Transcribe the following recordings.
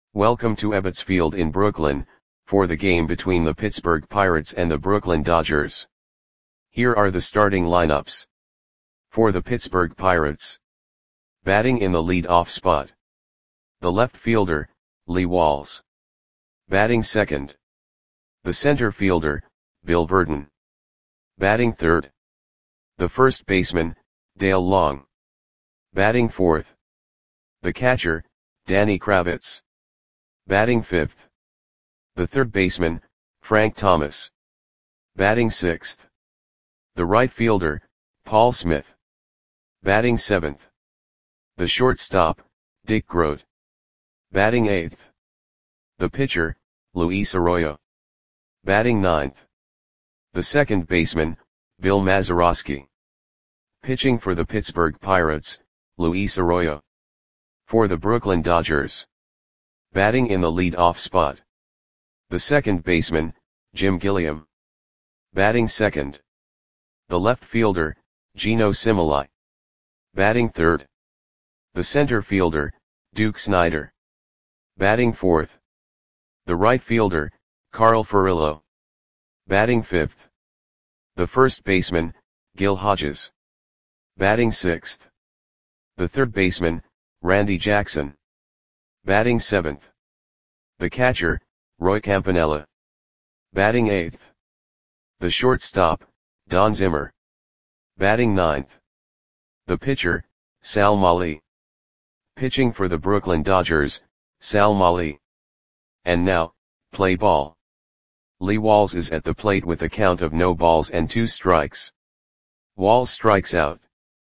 Welcome to Ebbets Field in Brooklyn, for the game between the Pittsburgh Pirates and the Brooklyn Dodgers. Here are the starting lineups. For the Pittsburgh Pirates. Batting in the lead-off spot. The left fielder, Lee Walls. Batting second. The center fielder, Bill Virdon. Batting third. The first baseman, Dale Long. Batting fourth. The catcher, Danny Kravitz. Batting fifth. The third baseman, Frank Thomas. Batting sixth. The right fielder, Paul Smith. Batting seventh. The shortstop, Dick Groat. Batting eighth. The pitcher, Luis Arroyo. Batting ninth. The second baseman, Bill Mazeroski. Pitching for the Pittsburgh Pirates, Luis Arroyo. For the Brooklyn Dodgers. Batting in the lead-off spot. The second baseman, Jim Gilliam. Batting second. The left fielder, Geno Similai. Batting third. The center fielder, Duke Snider. Batting fourth. The right fielder, Carl Furillo. Batting fifth. The first baseman, Gil Hodges. Batting sixth. The third baseman, Randy Jackson. Batting seventh. The catcher, Roy Campanella. Batting eighth. The shortstop, Don Zimmer. Batting ninth. The pitcher, Sal Mali. Pitching for the Brooklyn Dodgers, Sal Mali. And now, play ball. Lee Walls is at the plate with a count of no balls and 2 strikes. Walls strikes out.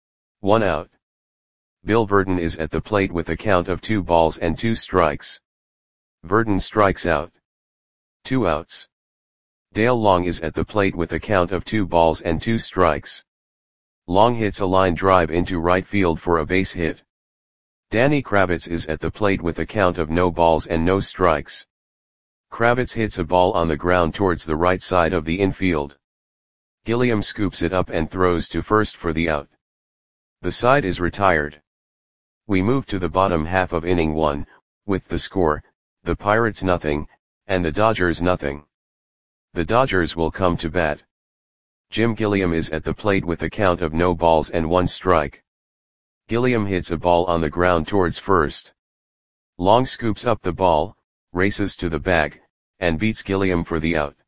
1 out. Bill Virdon is at the plate with a count of 2 balls and 2 strikes. Virdon strikes out. 2 outs. Dale Long is at the plate with a count of 2 balls and 2 strikes. Long hits a line drive into right field for a base hit. Danny Kravitz is at the plate with a count of no balls and no strikes. Kravitz hits a ball on the ground towards the right side of the infield. Gilliam scoops it up and throws to first for the out. The side is retired. We move to the bottom half of inning 1, with the score, the Pirates nothing, and the Dodgers nothing. The Dodgers will come to bat. Jim Gilliam is at the plate with a count of no balls and 1 strike. Gilliam hits a ball on the ground towards first. Long scoops up the ball, races to the bag, and beats Gilliam for the out.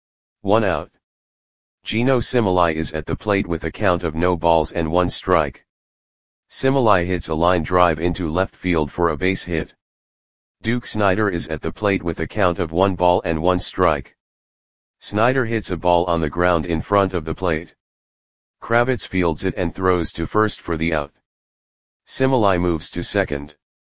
1 out. Geno Similai is at the plate with a count of no balls and 1 strike. Similai hits a line drive into left field for a base hit. Duke Snider is at the plate with a count of 1 ball and 1 strike. Snider hits a ball on the ground in front of the plate. Kravitz fields it and throws to first for the out. Similai moves to second.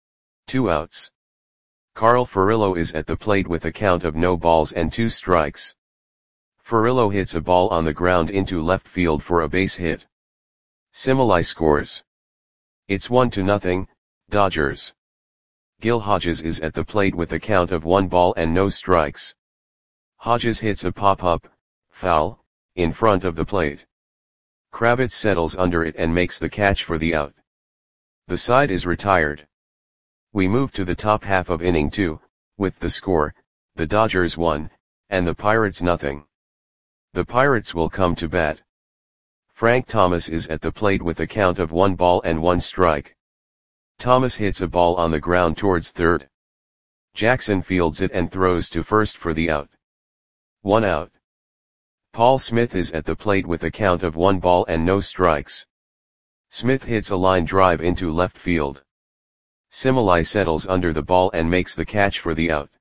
2 outs. Carl Furillo is at the plate with a count of no balls and 2 strikes. Furillo hits a ball on the ground into left field for a base hit. Similai scores. It's 1-0, Dodgers. Gil Hodges is at the plate with a count of 1 ball and no strikes. Hodges hits a pop-up, foul, in front of the plate. Kravitz settles under it and makes the catch for the out. The side is retired. We move to the top half of inning 2, with the score, the Dodgers 1, and the Pirates nothing. The Pirates will come to bat. Frank Thomas is at the plate with a count of 1 ball and 1 strike. Thomas hits a ball on the ground towards third. Jackson fields it and throws to first for the out. 1 out. Paul Smith is at the plate with a count of 1 ball and no strikes. Smith hits a line drive into left field. Similai settles under the ball and makes the catch for the out.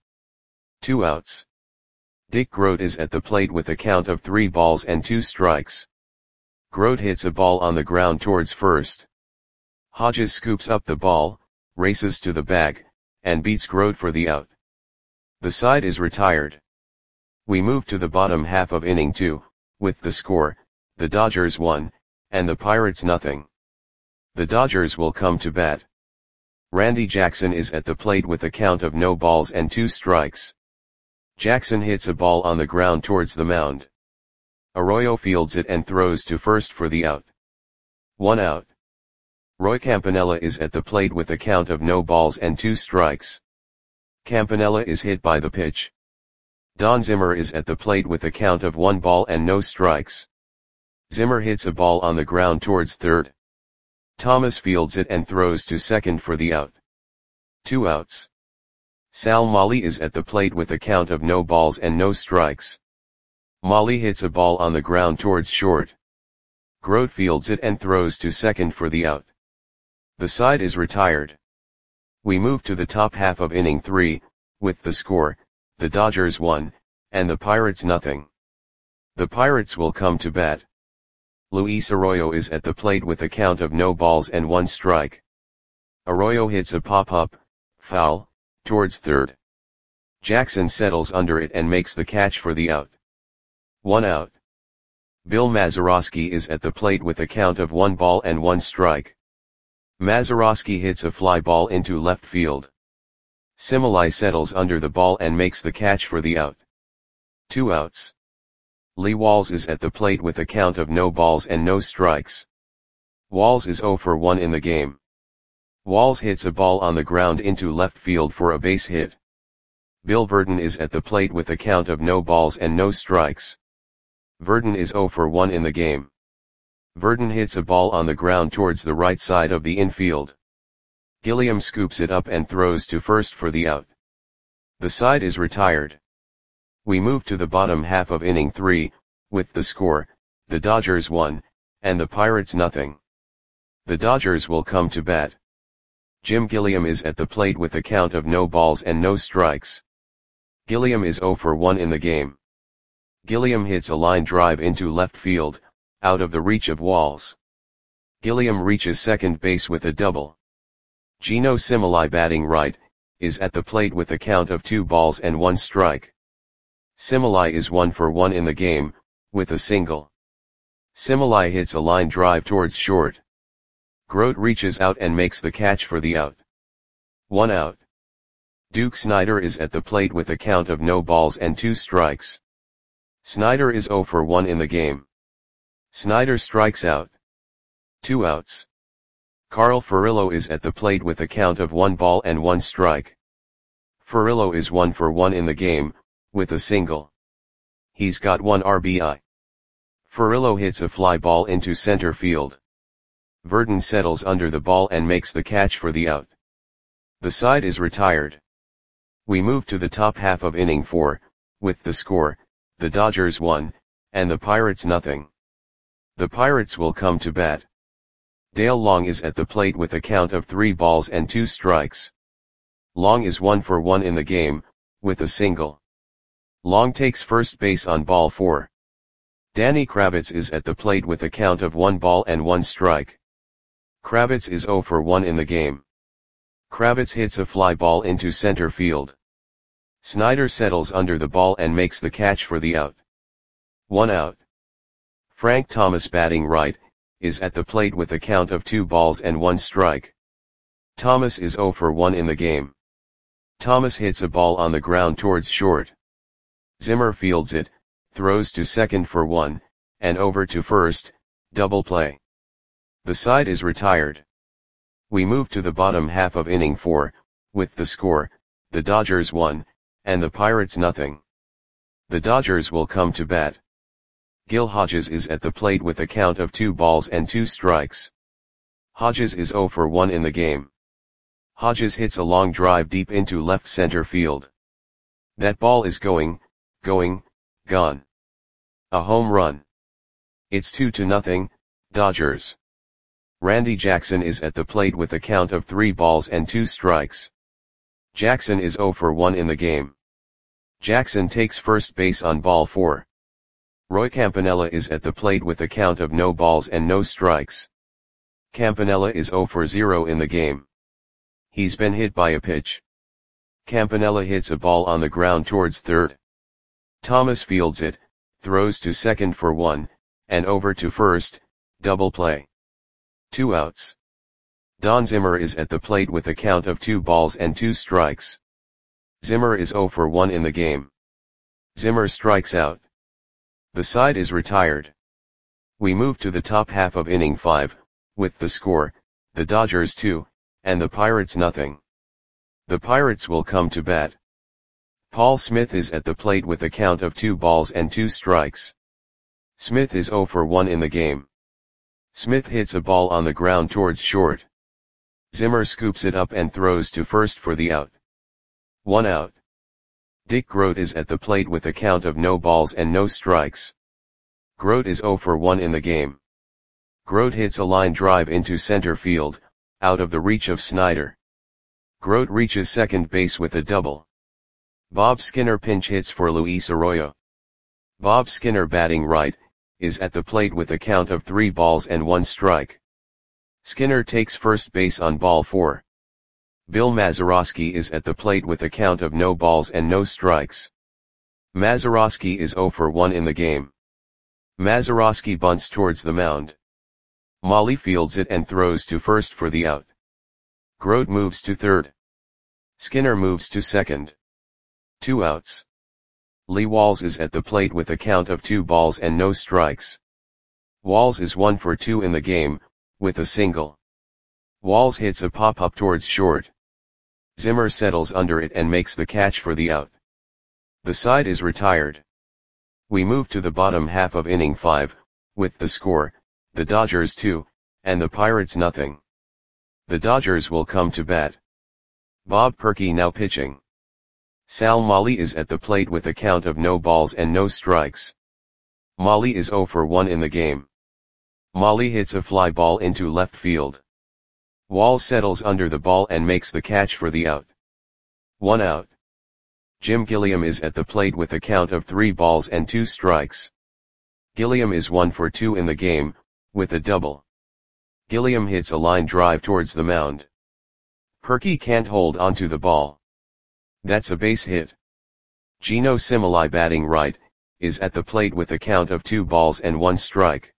2 outs. Dick Groat is at the plate with a count of 3 balls and 2 strikes. Groat hits a ball on the ground towards first. Hodges scoops up the ball, races to the bag, and beats Groat for the out. The side is retired. We move to the bottom half of inning 2, with the score, the Dodgers 1, and the Pirates nothing. The Dodgers will come to bat. Randy Jackson is at the plate with a count of no balls and 2 strikes. Jackson hits a ball on the ground towards the mound. Arroyo fields it and throws to first for the out. 1 out. Roy Campanella is at the plate with a count of no balls and 2 strikes. Campanella is hit by the pitch. Don Zimmer is at the plate with a count of 1 ball and no strikes. Zimmer hits a ball on the ground towards third. Thomas fields it and throws to second for the out. 2 outs. Sal Molly is at the plate with a count of no balls and no strikes. Molly hits a ball on the ground towards short. Grote fields it and throws to second for the out. The side is retired. We move to the top half of inning 3, with the score, the Dodgers 1, and the Pirates nothing. The Pirates will come to bat. Luis Arroyo is at the plate with a count of no balls and 1 strike. Arroyo hits a pop-up, foul, towards third. Jackson settles under it and makes the catch for the out. 1 out. Bill Mazeroski is at the plate with a count of 1 ball and 1 strike. Mazeroski hits a fly ball into left field. Similai settles under the ball and makes the catch for the out. 2 outs. Lee Walls is at the plate with a count of no balls and no strikes. Walls is 0 for 1 in the game. Walls hits a ball on the ground into left field for a base hit. Bill Verdon is at the plate with a count of no balls and no strikes. Verdon is 0 for 1 in the game. Verdon hits a ball on the ground towards the right side of the infield. Gilliam scoops it up and throws to first for the out. The side is retired. We move to the bottom half of inning 3, with the score, the Dodgers 1, and the Pirates nothing. The Dodgers will come to bat. Jim Gilliam is at the plate with a count of no balls and no strikes. Gilliam is 0 for 1 in the game. Gilliam hits a line drive into left field, out of the reach of Walls. Gilliam reaches second base with a double. Gino Similai, batting right, is at the plate with a count of 2 balls and 1 strike. Similai is 1 for 1 in the game, with a single. Similai hits a line drive towards short. Grote reaches out and makes the catch for the out. 1 out. Duke Snider is at the plate with a count of no balls and 2 strikes. Snider is 0 for 1 in the game. Snider strikes out. 2 outs. Carl Furillo is at the plate with a count of 1 ball and 1 strike. Furillo is 1 for 1 in the game, with a single. He's got 1 RBI. Furillo hits a fly ball into center field. Verdon settles under the ball and makes the catch for the out. The side is retired. We move to the top half of inning 4, with the score, the Dodgers 1, and the Pirates nothing. The Pirates will come to bat. Dale Long is at the plate with a count of 3 balls and 2 strikes. Long is 1 for 1 in the game, with a single. Long takes first base on ball 4. Danny Kravitz is at the plate with a count of 1 ball and 1 strike. Kravitz is 0 for 1 in the game. Kravitz hits a fly ball into center field. Snider settles under the ball and makes the catch for the out. 1 out. Frank Thomas, batting right, is at the plate with a count of 2 balls and 1 strike. Thomas is 0 for 1 in the game. Thomas hits a ball on the ground towards short. Zimmer fields it, throws to second for 1, and over to first, double play. The side is retired. We move to the bottom half of inning 4, with the score, the Dodgers 1, and the Pirates nothing. The Dodgers will come to bat. Gil Hodges is at the plate with a count of 2 balls and 2 strikes. Hodges is 0 for 1 in the game. Hodges hits a long drive deep into left center field. That ball is gone. A home run. It's 2-0, Dodgers. Randy Jackson is at the plate with a count of 3 balls and 2 strikes. Jackson is 0 for 1 in the game. Jackson takes first base on ball 4. Roy Campanella is at the plate with a count of no balls and no strikes. Campanella is 0 for 0 in the game. He's been hit by a pitch. Campanella hits a ball on the ground towards third. Thomas fields it, throws to second for 1, and over to first, double play. 2 outs. Don Zimmer is at the plate with a count of 2 balls and 2 strikes. Zimmer is 0 for 1 in the game. Zimmer strikes out. The side is retired. We move to the top half of inning 5, with the score, the Dodgers 2, and the Pirates nothing. The Pirates will come to bat. Paul Smith is at the plate with a count of 2 balls and 2 strikes. Smith is 0 for 1 in the game. Smith hits a ball on the ground towards short. Zimmer scoops it up and throws to first for the out. 1 out. Dick Grote is at the plate with a count of no balls and no strikes. Grote is 0 for 1 in the game. Grote hits a line drive into center field, out of the reach of Snyder. Grote reaches second base with a double. Bob Skinner pinch hits for Luis Arroyo. Bob Skinner, batting right, is at the plate with a count of 3 balls and 1 strike. Skinner takes first base on ball 4. Bill Mazeroski is at the plate with a count of no balls and no strikes. Mazeroski is 0 for 1 in the game. Mazeroski bunts towards the mound. Molly fields it and throws to first for the out. Grote moves to third. Skinner moves to second. 2 outs. Lee Walls is at the plate with a count of 2 balls and no strikes. Walls is 1 for 2 in the game, with a single. Walls hits a pop-up towards short. Zimmer settles under it and makes the catch for the out. The side is retired. We move to the bottom half of inning 5, with the score, the Dodgers 2, and the Pirates nothing. The Dodgers will come to bat. Bob Perky now pitching. Sal Molly is at the plate with a count of no balls and no strikes. Molly is 0 for 1 in the game. Molly hits a fly ball into left field. Walls settles under the ball and makes the catch for the out. 1 out. Jim Gilliam is at the plate with a count of 3 balls and 2 strikes. Gilliam is 1 for 2 in the game, with a double. Gilliam hits a line drive towards the mound. Perky can't hold onto the ball. That's a base hit. Gino Simili, batting right, is at the plate with a count of 2 balls and 1 strike.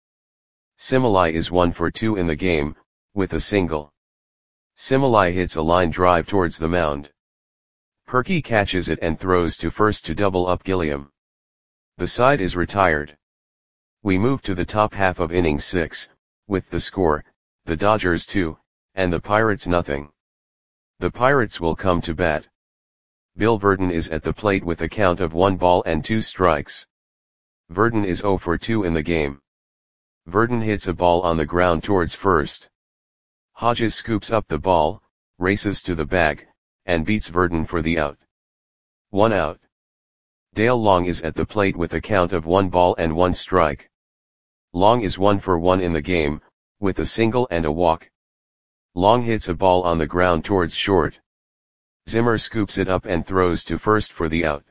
Simili is 1 for 2 in the game, with a single. Simili hits a line drive towards the mound. Perky catches it and throws to first to double up Gilliam. The side is retired. We move to the top half of inning 6, with the score, the Dodgers 2, and the Pirates nothing. The Pirates will come to bat. Bill Verdon is at the plate with a count of 1 ball and 2 strikes. Verdon is 0 for 2 in the game. Verdon hits a ball on the ground towards first. Hodges scoops up the ball, races to the bag, and beats Verdon for the out. 1 out. Dale Long is at the plate with a count of 1 ball and 1 strike. Long is 1 for 1 in the game, with a single and a walk. Long hits a ball on the ground towards short. Zimmer scoops it up and throws to first for the out.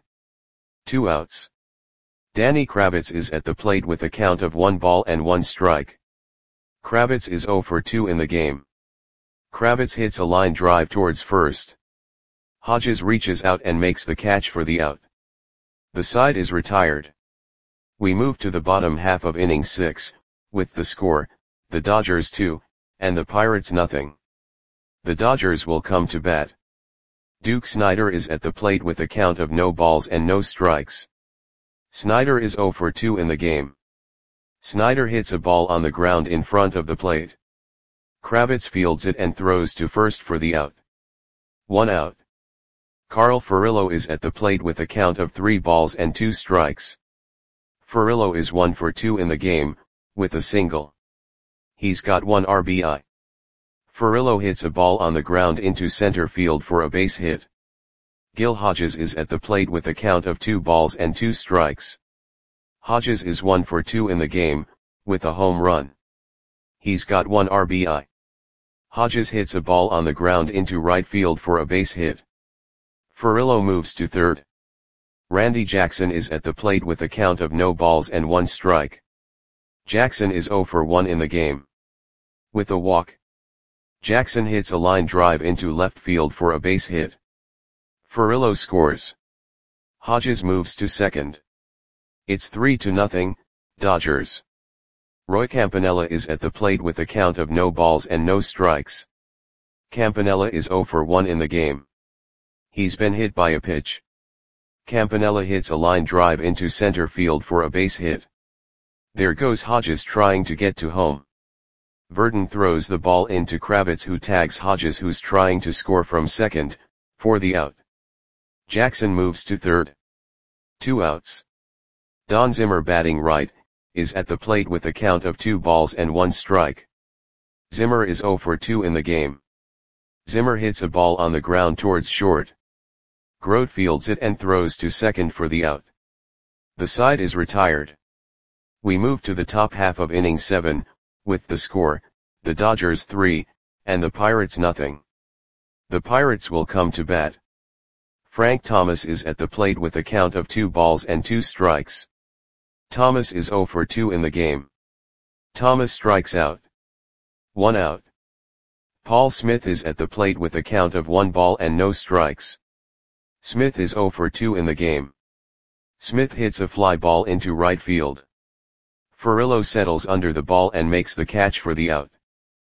2 outs. Danny Kravitz is at the plate with a count of 1 ball and 1 strike. Kravitz is 0 for 2 in the game. Kravitz hits a line drive towards first. Hodges reaches out and makes the catch for the out. The side is retired. We move to the bottom half of inning 6, with the score, the Dodgers 2, and the Pirates nothing. The Dodgers will come to bat. Duke Snider is at the plate with a count of no balls and no strikes. Snider is 0 for 2 in the game. Snider hits a ball on the ground in front of the plate. Kravitz fields it and throws to first for the out. 1 out. Carl Furillo is at the plate with a count of 3 balls and 2 strikes. Furillo is 1 for 2 in the game, with a single. He's got 1 RBI. Furillo hits a ball on the ground into center field for a base hit. Gil Hodges is at the plate with a count of 2 balls and 2 strikes. Hodges is 1 for 2 in the game, with a home run. He's got 1 RBI. Hodges hits a ball on the ground into right field for a base hit. Furillo moves to third. Randy Jackson is at the plate with a count of no balls and 1 strike. Jackson is 0 for 1 in the game. With a walk. Jackson hits a line drive into left field for a base hit. Furillo scores. Hodges moves to second. It's 3-0, Dodgers. Roy Campanella is at the plate with a count of no balls and no strikes. Campanella is 0 for 1 in the game. He's been hit by a pitch. Campanella hits a line drive into center field for a base hit. There goes Hodges trying to get to home. Verdon throws the ball into Kravitz, who tags Hodges, who's trying to score from second. For the out. Jackson moves to third. 2 outs. Don Zimmer batting right, is at the plate with a count of 2 balls and 1 strike. Zimmer is 0 for 2 in the game. Zimmer hits a ball on the ground towards short. Grote fields it and throws to second for the out. The side is retired. We move to the top half of inning 7, with the score, the Dodgers 3, and the Pirates nothing. The Pirates will come to bat. Frank Thomas is at the plate with a count of 2 balls and 2 strikes. Thomas is 0 for 2 in the game. Thomas strikes out. 1 out. Paul Smith is at the plate with a count of 1 ball and no strikes. Smith is 0 for 2 in the game. Smith hits a fly ball into right field. Furillo settles under the ball and makes the catch for the out.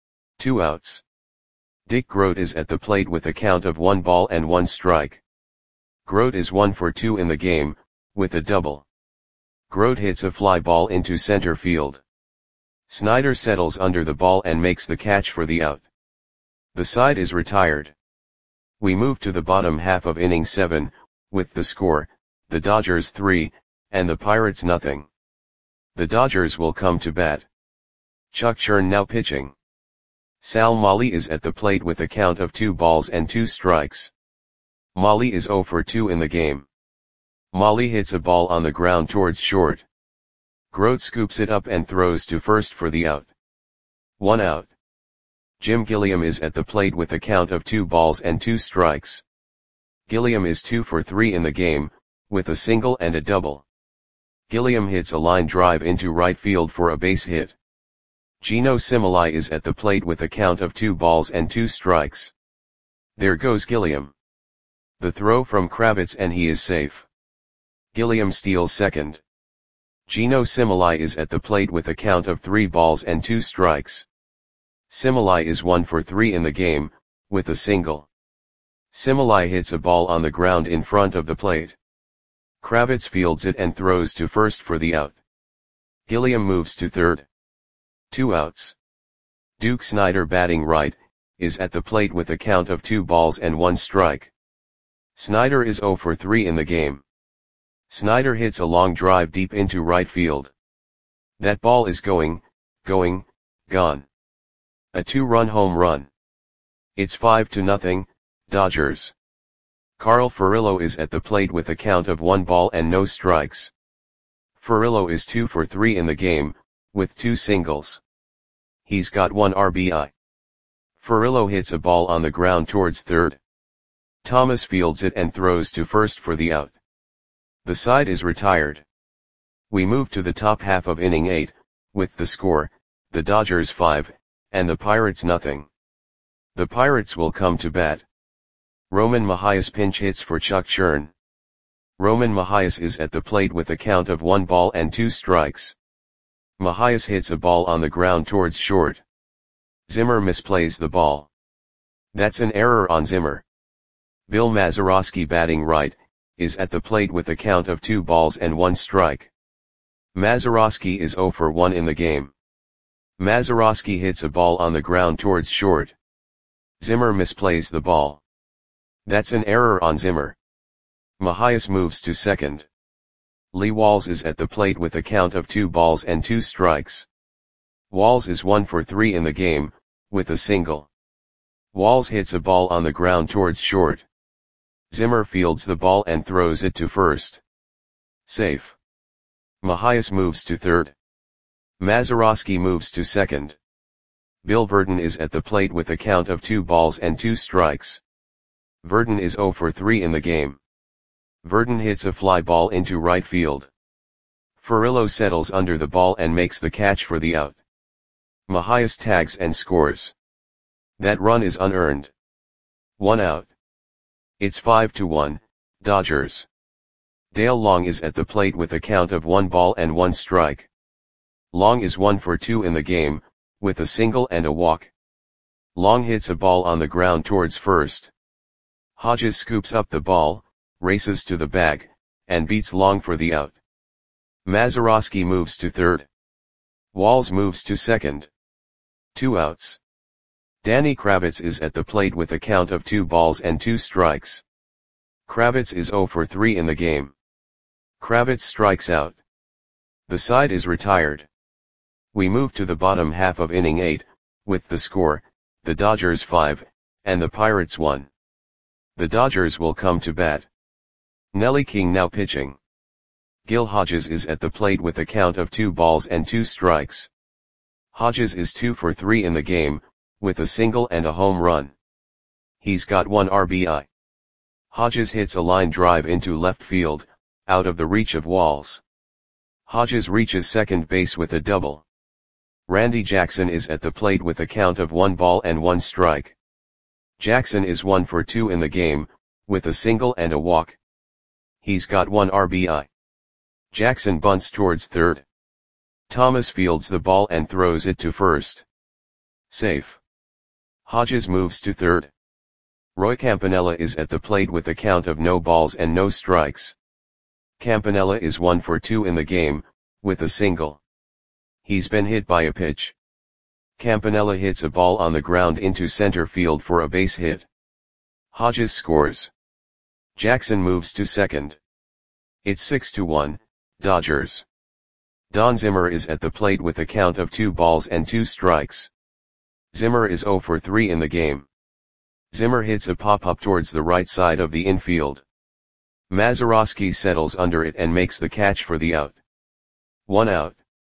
2 outs. Dick Grote is at the plate with a count of 1 ball and 1 strike. Grote is 1 for 2 in the game, with a double. Grote hits a fly ball into center field. Snyder settles under the ball and makes the catch for the out. The side is retired. We move to the bottom half of inning 7, with the score, the Dodgers 3, and the Pirates nothing. The Dodgers will come to bat. Chuck Churn now pitching. Sal Molly is at the plate with a count of 2 balls and 2 strikes. Molly is 0 for 2 in the game. Molly hits a ball on the ground towards short. Grote scoops it up and throws to first for the out. 1 out. Jim Gilliam is at the plate with a count of 2 balls and 2 strikes. Gilliam is 2 for 3 in the game, with a single and a double. Gilliam hits a line drive into right field for a base hit. Gino Similai is at the plate with a count of 2 balls and 2 strikes. There goes Gilliam. The throw from Kravitz and he is safe. Gilliam steals second. Gino Similai is at the plate with a count of 3 balls and 2 strikes. Similai is 1 for 3 in the game, with a single. Similai hits a ball on the ground in front of the plate. Kravitz fields it and throws to first for the out. Gilliam moves to third. 2 outs. Duke Snyder batting right, is at the plate with a count of 2 balls and 1 strike. Snyder is 0 for 3 in the game. Snyder hits a long drive deep into right field. That ball is gone. A 2-run home run. It's 5-0, Dodgers. Carl Furillo is at the plate with a count of 1 ball and no strikes. Furillo is 2 for 3 in the game, with 2 singles. He's got 1 RBI. Furillo hits a ball on the ground towards third. Thomas fields it and throws to first for the out. The side is retired. We move to the top half of inning 8, with the score, the Dodgers 5, and the Pirates nothing. The Pirates will come to bat. Roman Mahias pinch hits for Chuck Churn. Roman Mahias is at the plate with a count of 1 ball and 2 strikes. Mahias hits a ball on the ground towards short. Zimmer misplays the ball. That's an error on Zimmer. Bill Mazeroski batting right, is at the plate with a count of 2 balls and 1 strike. Mazeroski is 0 for 1 in the game. Mazeroski hits a ball on the ground towards short. Zimmer misplays the ball. That's an error on Zimmer. Mahias moves to second. Lee Walls is at the plate with a count of 2 balls and 2 strikes. Walls is 1 for 3 in the game, with a single. Walls hits a ball on the ground towards short. Zimmer fields the ball and throws it to first. Safe. Mahias moves to third. Mazeroski moves to second. Bill Verdon is at the plate with a count of 2 balls and 2 strikes. Verdon is 0 for 3 in the game. Verdon hits a fly ball into right field. Furillo settles under the ball and makes the catch for the out. Mahias tags and scores. That run is unearned. 1 out. It's 5-1, Dodgers. Dale Long is at the plate with a count of 1 ball and 1 strike. Long is 1 for 2 in the game, with a single and a walk. Long hits a ball on the ground towards first. Hodges scoops up the ball, races to the bag, and beats Long for the out. Mazeroski moves to third. Walls moves to second. 2 outs. Danny Kravitz is at the plate with a count of 2 balls and 2 strikes. Kravitz is 0 for 3 in the game. Kravitz strikes out. The side is retired. We move to the bottom half of inning 8, with the score, the Dodgers 5, and the Pirates 1. The Dodgers will come to bat. Nelly King now pitching. Gil Hodges is at the plate with a count of 2 balls and 2 strikes. Hodges is 2 for 3 in the game, with a single and a home run. He's got 1 RBI. Hodges hits a line drive into left field, out of the reach of walls. Hodges reaches second base with a double. Randy Jackson is at the plate with a count of 1 ball and 1 strike. Jackson is 1 for 2 in the game, with a single and a walk. He's got 1 RBI. Jackson bunts towards third. Thomas fields the ball and throws it to first. Safe. Hodges moves to third. Roy Campanella is at the plate with a count of no balls and no strikes. Campanella is 1 for 2 in the game, with a single. He's been hit by a pitch. Campanella hits a ball on the ground into center field for a base hit. Hodges scores. Jackson moves to second. It's 6-1, Dodgers. Don Zimmer is at the plate with a count of 2 balls and 2 strikes. Zimmer is 0 for 3 in the game. Zimmer hits a pop-up towards the right side of the infield. Mazeroski settles under it and makes the catch for the out. 1 out.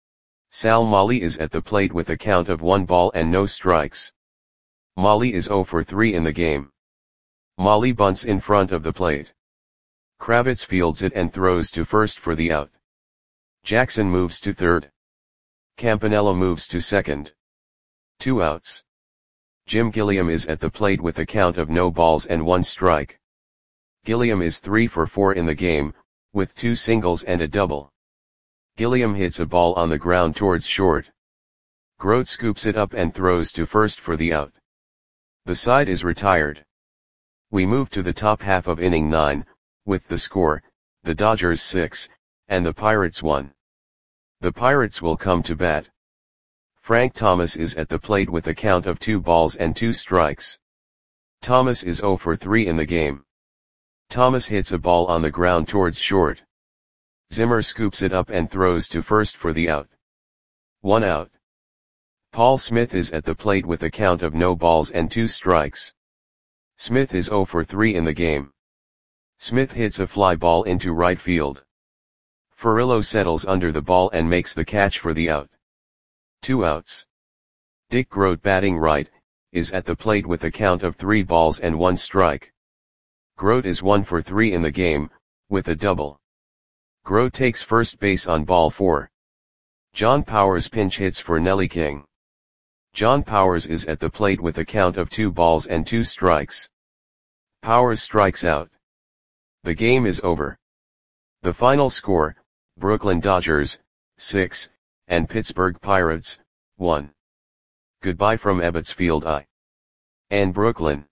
Sal Molly is at the plate with a count of 1 ball and no strikes. Molly is 0 for 3 in the game. Molly bunts in front of the plate. Kravitz fields it and throws to first for the out. Jackson moves to third. Campanella moves to second. 2 outs. Jim Gilliam is at the plate with a count of no balls and 1 strike. Gilliam is 3 for 4 in the game, with 2 singles and a double. Gilliam hits a ball on the ground towards short. Grote scoops it up and throws to first for the out. The side is retired. We move to the top half of inning 9, with the score, the Dodgers 6, and the Pirates 1. The Pirates will come to bat. Frank Thomas is at the plate with a count of 2 balls and 2 strikes. Thomas is 0 for 3 in the game. Thomas hits a ball on the ground towards short. Zimmer scoops it up and throws to first for the out. 1 out. Paul Smith is at the plate with a count of no balls and 2 strikes. Smith is 0 for 3 in the game. Smith hits a fly ball into right field. Furillo settles under the ball and makes the catch for the out. 2 outs. Dick Grote, batting right, is at the plate with a count of 3 balls and 1 strike. Grote is 1 for 3 in the game, with a double. Grote takes first base on ball 4. John Powers pinch hits for Nelly King. John Powers is at the plate with a count of 2 balls and 2 strikes. Powers strikes out. The game is over. The final score, Brooklyn Dodgers, 6, and Pittsburgh Pirates, 1. Goodbye from Ebbets Field, and Brooklyn.